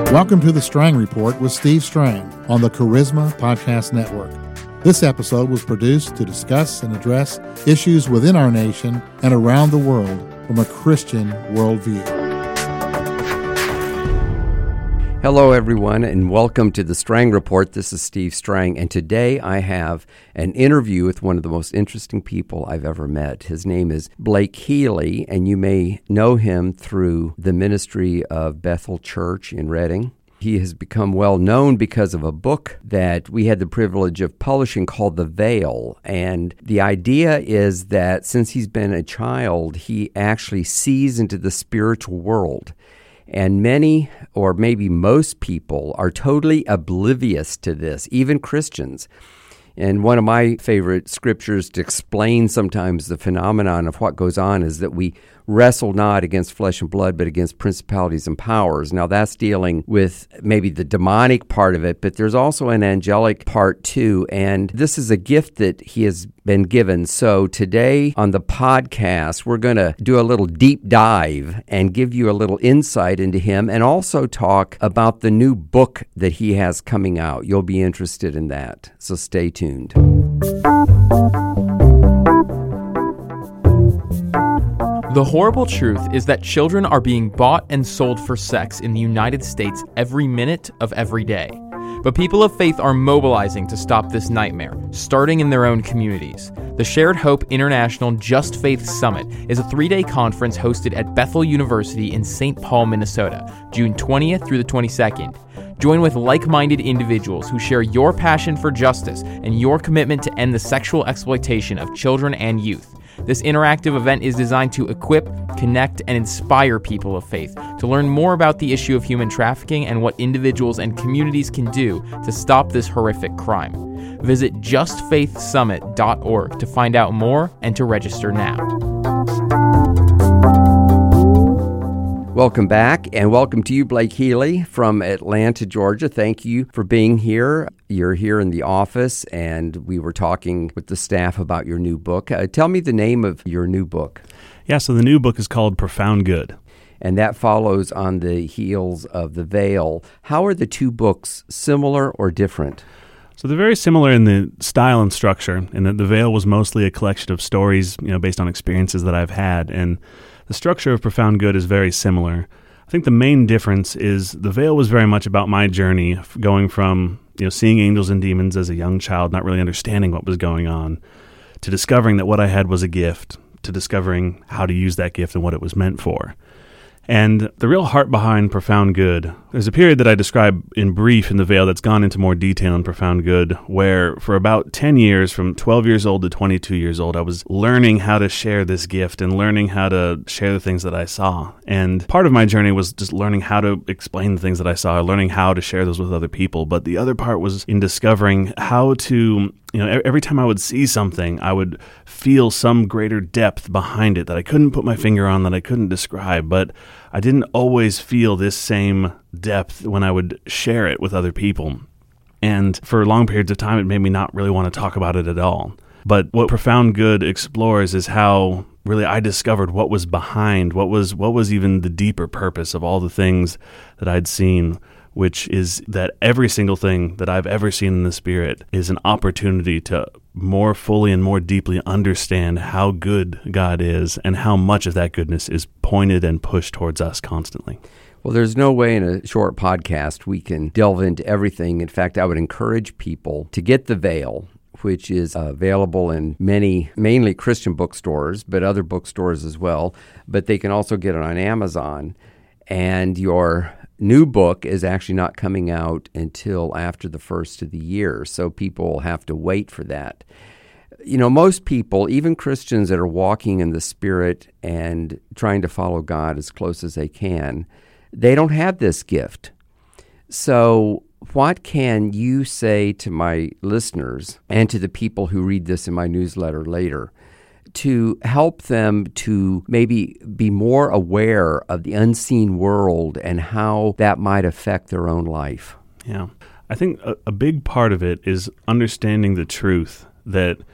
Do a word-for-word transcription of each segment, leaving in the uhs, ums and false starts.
Welcome to the Strang Report with Steve Strang on the Charisma Podcast Network. This episode was produced to discuss and address issues within our nation and around the world from a Christian worldview. Hello, everyone, and welcome to the Strang Report. This is Steve Strang, and today I have an interview with one of the most interesting people I've ever met. His name is Blake Healy, and you may know him through the ministry of Bethel Church in Redding. He has become well known because of a book that we had the privilege of publishing called The Veil. And the idea is that since he's been a child, he actually sees into the spiritual world. And many, or maybe most people, are totally oblivious to this, even Christians. And one of my favorite scriptures to explain sometimes the phenomenon of what goes on is that we wrestle not against flesh and blood, but against principalities and powers. Now, that's dealing with maybe the demonic part of it, but there's also an angelic part too. And this is a gift that he has been given. So today on the podcast, we're going to do a little deep dive and give you a little insight into him and also talk about the new book that he has coming out. You'll be interested in that. So stay tuned. The horrible truth is that children are being bought and sold for sex in the United States every minute of every day. But people of faith are mobilizing to stop this nightmare, starting in their own communities. The Shared Hope International Just Faith Summit is a three-day conference hosted at Bethel University in Saint Paul, Minnesota, June twentieth through the twenty-second. Join with like-minded individuals who share your passion for justice and your commitment to end the sexual exploitation of children and youth. This interactive event is designed to equip, connect, and inspire people of faith to learn more about the issue of human trafficking and what individuals and communities can do to stop this horrific crime. Visit just faith summit dot org to find out more and to register now. Welcome back, and welcome to you, Blake Healy from Atlanta, Georgia. Thank you for being here. You're here in the office, and we were talking with the staff about your new book. Uh, tell me the name of your new book. Yeah, so the new book is called Profound Good. And that follows on the heels of The Veil. How are the two books similar or different? So they're very similar in the style and structure, and that The Veil was mostly a collection of stories, you know, based on experiences that I've had, and the structure of Profound Good is very similar. I think the main difference is The Veil was very much about my journey, going from, you know, seeing angels and demons as a young child, not really understanding what was going on, to discovering that what I had was a gift, to discovering how to use that gift and what it was meant for. And the real heart behind Profound Good, there's a period that I describe in brief in The Veil that's gone into more detail in Profound Good, where for about ten years, from twelve years old to twenty-two years old, I was learning how to share this gift and learning how to share the things that I saw. And part of my journey was just learning how to explain the things that I saw, learning how to share those with other people. But the other part was in discovering how to, you know, every time I would see something, I would feel some greater depth behind it that I couldn't put my finger on, that I couldn't describe, but I didn't always feel this same depth when I would share it with other people. And for long periods of time, it made me not really want to talk about it at all. But what Profound Good explores is how really I discovered what was behind, what was what was even the deeper purpose of all the things that I'd seen, which is that every single thing that I've ever seen in the Spirit is an opportunity to more fully and more deeply understand how good God is and how much of that goodness is pointed and pushed towards us constantly. Well, there's no way in a short podcast we can delve into everything. In fact, I would encourage people to get The Veil, which is available in many, mainly Christian bookstores, but other bookstores as well. But they can also get it on Amazon. And your new book is actually not coming out until after the first of the year, so people will have to wait for that. You know, most people, even Christians that are walking in the Spirit and trying to follow God as close as they can, they don't have this gift. So what can you say to my listeners and to the people who read this in my newsletter later to help them to maybe be more aware of the unseen world and how that might affect their own life? Yeah. I think a, a big part of it is understanding the truth that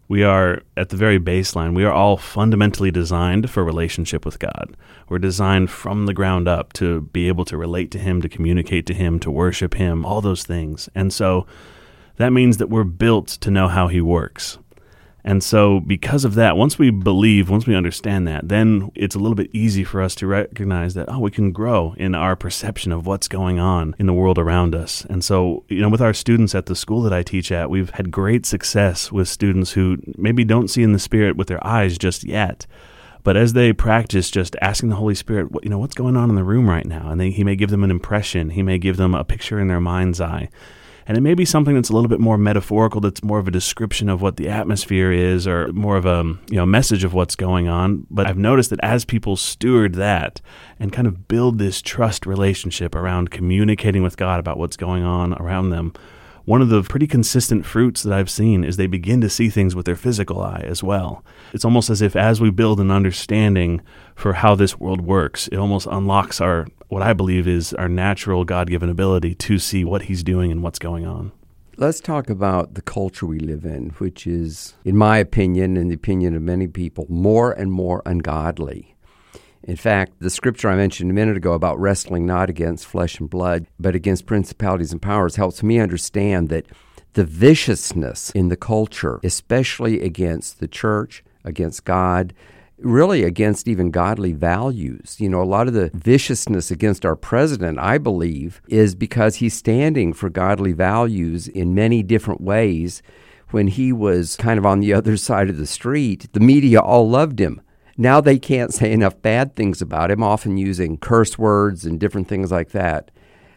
We are, at the very baseline, we are all fundamentally designed for relationship with God. We're designed from the ground up to be able to relate to Him, to communicate to Him, to worship Him, all those things. And so that means that we're built to know how He works. And so because of that, once we believe, once we understand that, then it's a little bit easy for us to recognize that, oh, we can grow in our perception of what's going on in the world around us. And so, you know, with our students at the school that I teach at, we've had great success with students who maybe don't see in the Spirit with their eyes just yet. But as they practice just asking the Holy Spirit, you know, what's going on in the room right now? And they, He may give them an impression. He may give them a picture in their mind's eye. And it may be something that's a little bit more metaphorical, that's more of a description of what the atmosphere is, or more of a you know message of what's going on. But I've noticed that as people steward that and kind of build this trust relationship around communicating with God about what's going on around them, one of the pretty consistent fruits that I've seen is they begin to see things with their physical eye as well. It's almost as if as we build an understanding for how this world works, it almost unlocks our, what I believe is our natural God-given ability to see what He's doing and what's going on. Let's talk about the culture we live in, which is, in my opinion, and the opinion of many people, more and more ungodly. In fact, the scripture I mentioned a minute ago about wrestling not against flesh and blood, but against principalities and powers, helps me understand that the viciousness in the culture, especially against the church, against God, really against even godly values. You know, a lot of the viciousness against our president, I believe, is because he's standing for godly values in many different ways. When he was kind of on the other side of the street, the media all loved him. Now they can't say enough bad things about him, often using curse words and different things like that.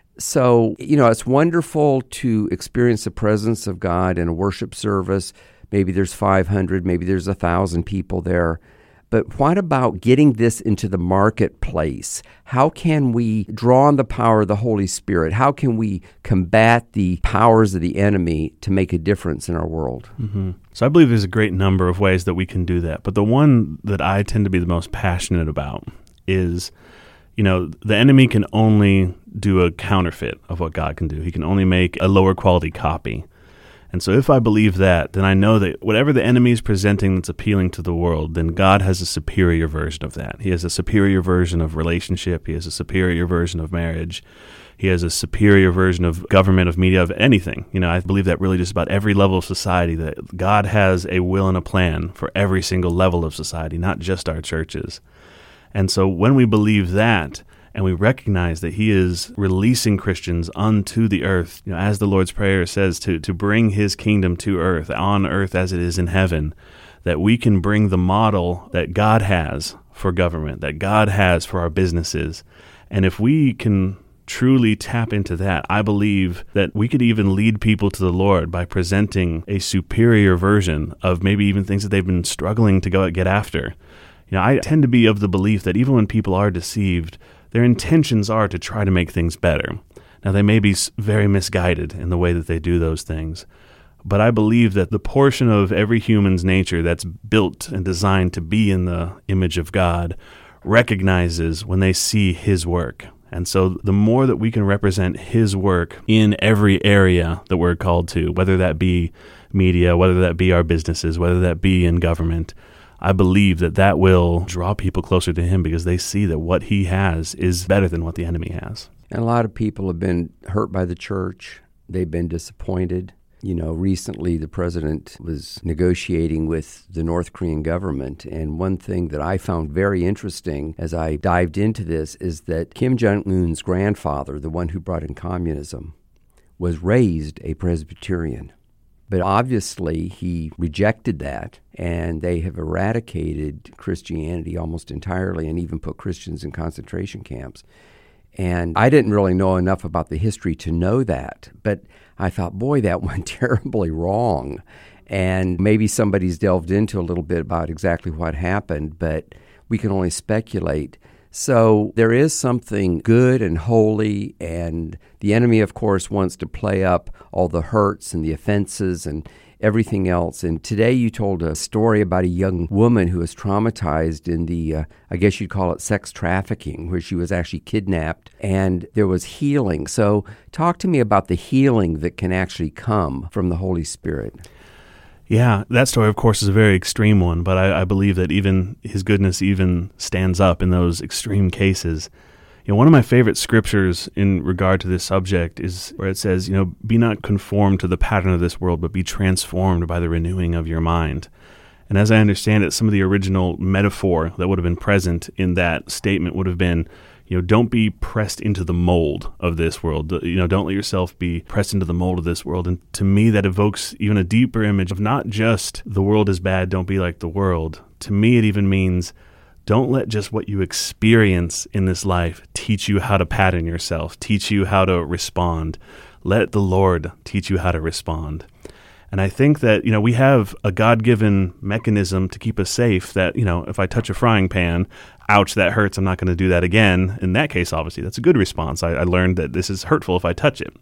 So, you know, it's wonderful to experience the presence of God in a worship service. Maybe there's five hundred, maybe there's one thousand people there. But what about getting this into the marketplace? How can we draw on the power of the Holy Spirit? How can we combat the powers of the enemy to make a difference in our world? Mm-hmm. So I believe there's a great number of ways that we can do that. But the one that I tend to be the most passionate about is, you know, the enemy can only do a counterfeit of what God can do. He can only make a lower quality copy. And so if I believe that, then I know that whatever the enemy is presenting that's appealing to the world, then God has a superior version of that. He has a superior version of relationship. He has a superior version of marriage. He has a superior version of government, of media, of anything. You know, I believe that really just about every level of society, that God has a will and a plan for every single level of society, not just our churches. And so when we believe that, and we recognize that He is releasing Christians unto the earth, you know, as the Lord's Prayer says, to, to bring His kingdom to earth, on earth as it is in heaven, that we can bring the model that God has for government, that God has for our businesses. And if we can truly tap into that, I believe that we could even lead people to the Lord by presenting a superior version of maybe even things that they've been struggling to go get after. You know, I tend to be of the belief that even when people are deceived, their intentions are to try to make things better. Now, they may be very misguided in the way that they do those things, but I believe that the portion of every human's nature that's built and designed to be in the image of God recognizes when they see His work. And so the more that we can represent His work in every area that we're called to, whether that be media, whether that be our businesses, whether that be in government, I believe that that will draw people closer to Him because they see that what He has is better than what the enemy has. And a lot of people have been hurt by the church. They've been disappointed. You know, recently the president was negotiating with the North Korean government, and one thing that I found very interesting as I dived into this is that Kim Jong-un's grandfather, the one who brought in communism, was raised a Presbyterian. But obviously he rejected that, and they have eradicated Christianity almost entirely and even put Christians in concentration camps. And I didn't really know enough about the history to know that, but I thought, boy, that went terribly wrong. And maybe somebody's delved into a little bit about exactly what happened, but we can only speculate. So there is something good and holy, and the enemy, of course, wants to play up all the hurts and the offenses and everything else. And today you told a story about a young woman who was traumatized in the, uh, I guess you'd call it sex trafficking, where she was actually kidnapped, and there was healing. So talk to me about the healing that can actually come from the Holy Spirit. Yeah, that story, of course, is a very extreme one, but I, I believe that even his goodness even stands up in those extreme cases. You know, one of my favorite scriptures in regard to this subject is where it says, you know, be not conformed to the pattern of this world, but be transformed by the renewing of your mind. And as I understand it, some of the original metaphor that would have been present in that statement would have been, you know, don't be pressed into the mold of this world. You know, don't let yourself be pressed into the mold of this world. And to me, that evokes even a deeper image of not just the world is bad, don't be like the world. To me, it even means don't let just what you experience in this life teach you how to pattern yourself, teach you how to respond. Let the Lord teach you how to respond. And I think that, you know, we have a God-given mechanism to keep us safe that, you know, if I touch a frying pan, ouch, that hurts, I'm not going to do that again. In that case, obviously, that's a good response. I, I learned that this is hurtful if I touch it.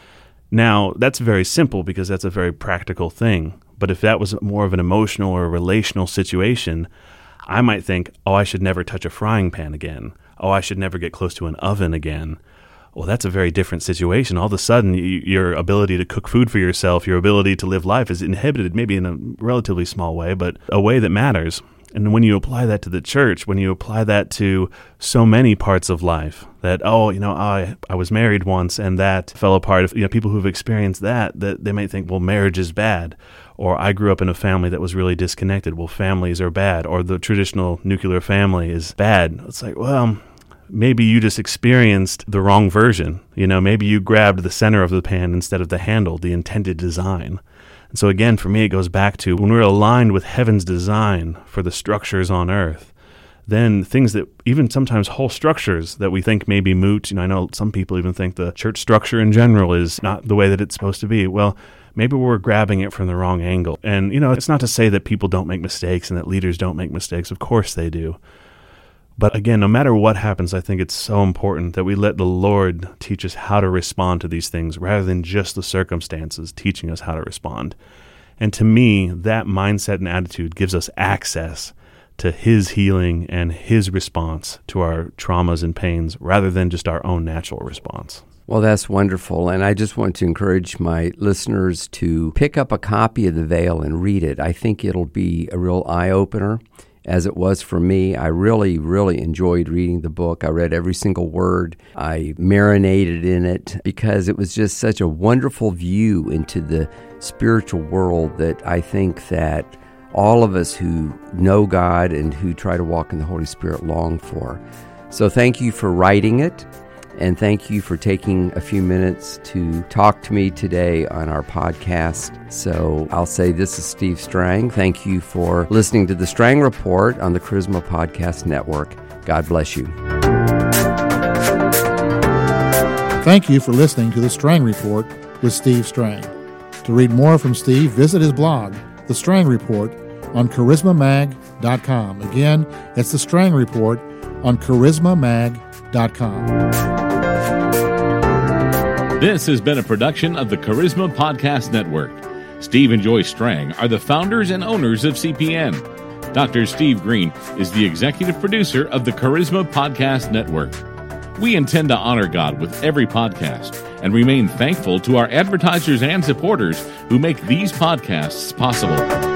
Now, that's very simple because that's a very practical thing. But if that was more of an emotional or relational situation, I might think, oh, I should never touch a frying pan again. Oh, I should never get close to an oven again. Well, that's a very different situation. All of a sudden, you, your ability to cook food for yourself, your ability to live life is inhibited, maybe in a relatively small way, but a way that matters. And when you apply that to the church, when you apply that to so many parts of life, that, oh, you know, I I was married once and that fell apart. You know, people who've experienced that, that they might think, well, marriage is bad. Or I grew up in a family that was really disconnected. Well, families are bad. Or the traditional nuclear family is bad. It's like, well, maybe you just experienced the wrong version. You know, maybe you grabbed the center of the pan instead of the handle, the intended design. And so again, for me, it goes back to when we're aligned with heaven's design for the structures on earth, then things that even sometimes whole structures that we think may be moot, you know, I know some people even think the church structure in general is not the way that it's supposed to be. Well, maybe we're grabbing it from the wrong angle. And, you know, it's not to say that people don't make mistakes and that leaders don't make mistakes. Of course they do. But again, no matter what happens, I think it's so important that we let the Lord teach us how to respond to these things rather than just the circumstances teaching us how to respond. And to me, that mindset and attitude gives us access to His healing and His response to our traumas and pains rather than just our own natural response. Well, that's wonderful, and I just want to encourage my listeners to pick up a copy of The Veil and read it. I think it'll be a real eye-opener, as it was for me. I really, really enjoyed reading the book. I read every single word. I marinated in it because it was just such a wonderful view into the spiritual world that I think that all of us who know God and who try to walk in the Holy Spirit long for. So thank you for writing it. And thank you for taking a few minutes to talk to me today on our podcast. So I'll say this is Steve Strang. Thank you for listening to the Strang Report on the Charisma Podcast Network. God bless you. Thank you for listening to the Strang Report with Steve Strang. To read more from Steve, visit his blog, The Strang Report, on charisma mag dot com. Again, it's The Strang Report on charisma mag dot com. This has been a production of the Charisma Podcast Network. Steve and Joy Strang are the founders and owners of C P N. Doctor Steve Green is the executive producer of the Charisma Podcast Network. We intend to honor God with every podcast and remain thankful to our advertisers and supporters who make these podcasts possible.